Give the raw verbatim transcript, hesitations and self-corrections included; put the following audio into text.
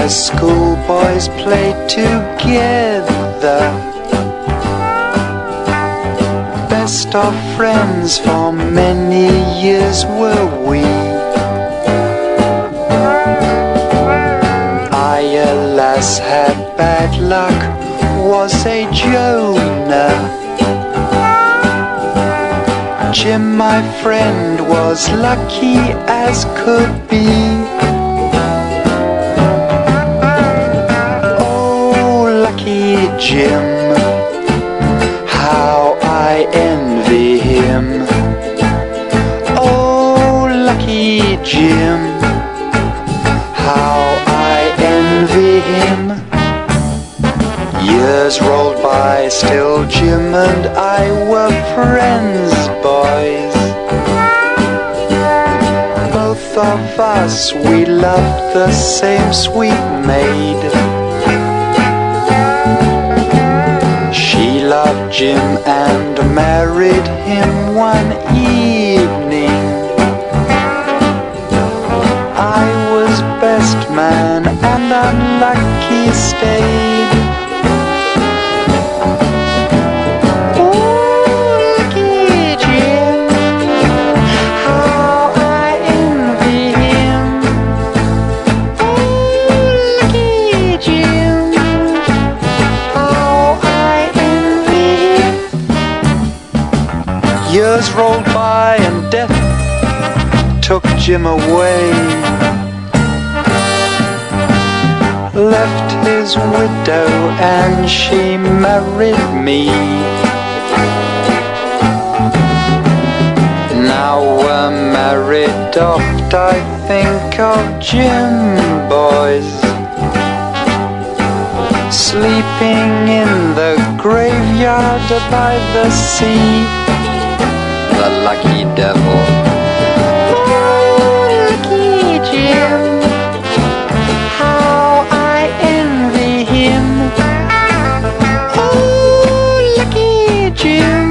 where schoolboys played together. Best of friends for many years were we. I, alas, had bad luck, was a Jonah. Jim, my friend, was lucky as could be. Oh, lucky Jim, how I envy him. Oh, lucky Jim, how I envy him. Years rolled by, still Jim and I were friends, boys. Both of us, we loved the same sweet maid. She loved Jim and married him one evening. I was best man and unlucky stayed. Years rolled by and death took Jim away, left his widow and she married me. Now we're married, oft I think of Jim, boys, sleeping in the graveyard by the sea. The lucky devil. Oh, lucky Jim, how I envy him. Oh, lucky Jim.